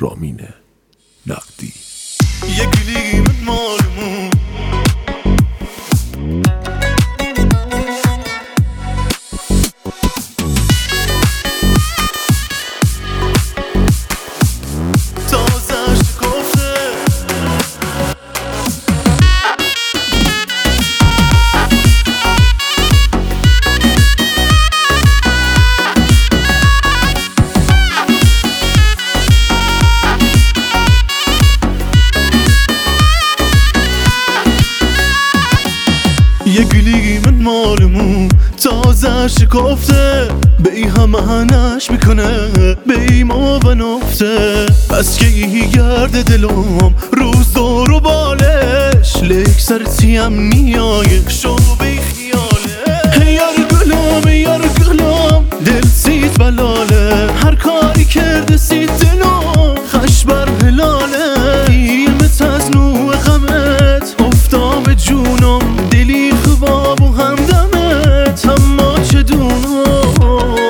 رامین نقدی. یه گلیم مالمون تازه شکفته یه گلیم مالمون تازه شکفته به ای همهنش میکنه به ای ما و نفته بس که ای گرد دلم روز دور و بالش لیک سرتیم نیایه شو بی خیاله یار گلم دل سیت بلاله هر کاری کرده سیت دلم خش بر هلاله دیمت از نوع غمت افتام جونم دلی خواب و همدمت اما چه دونم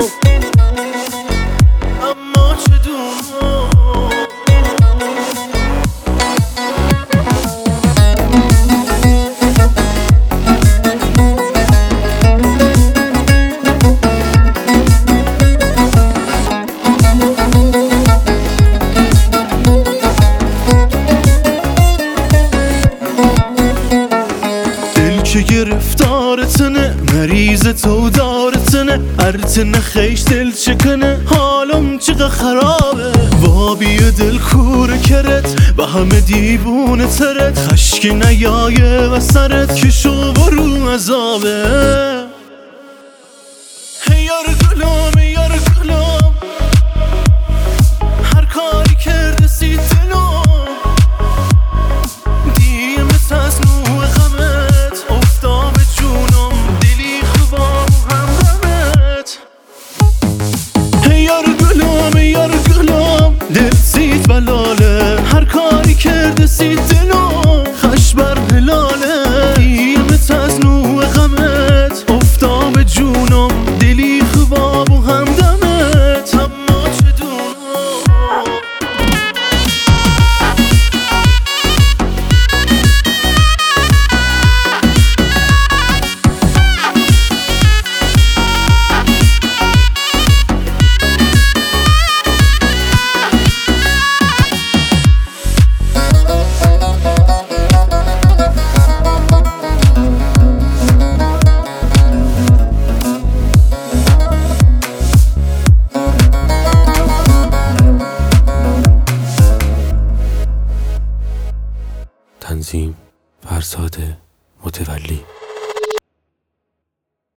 اما چه دونم که گرفتارتنه مریض تو دارتنه ارتنه خیش دل چکنه حالم چقدر خرابه وابی دل کوره کرد و همه دیوونه ترت خشکی نیایه و سرت که شو برو عذابه یار گلم هر کاری کرده سی دلم دیمت از نوع غمت افتام جونم دلی خوبام همدمت یار گلم دل سیت بلاله هر کاری کرده سی دلم خش بر هلاله دیمت از نوع غمت افتام جونم دلی خوبام و همدمت اما چه دونم تنظیم فرزاد متولی.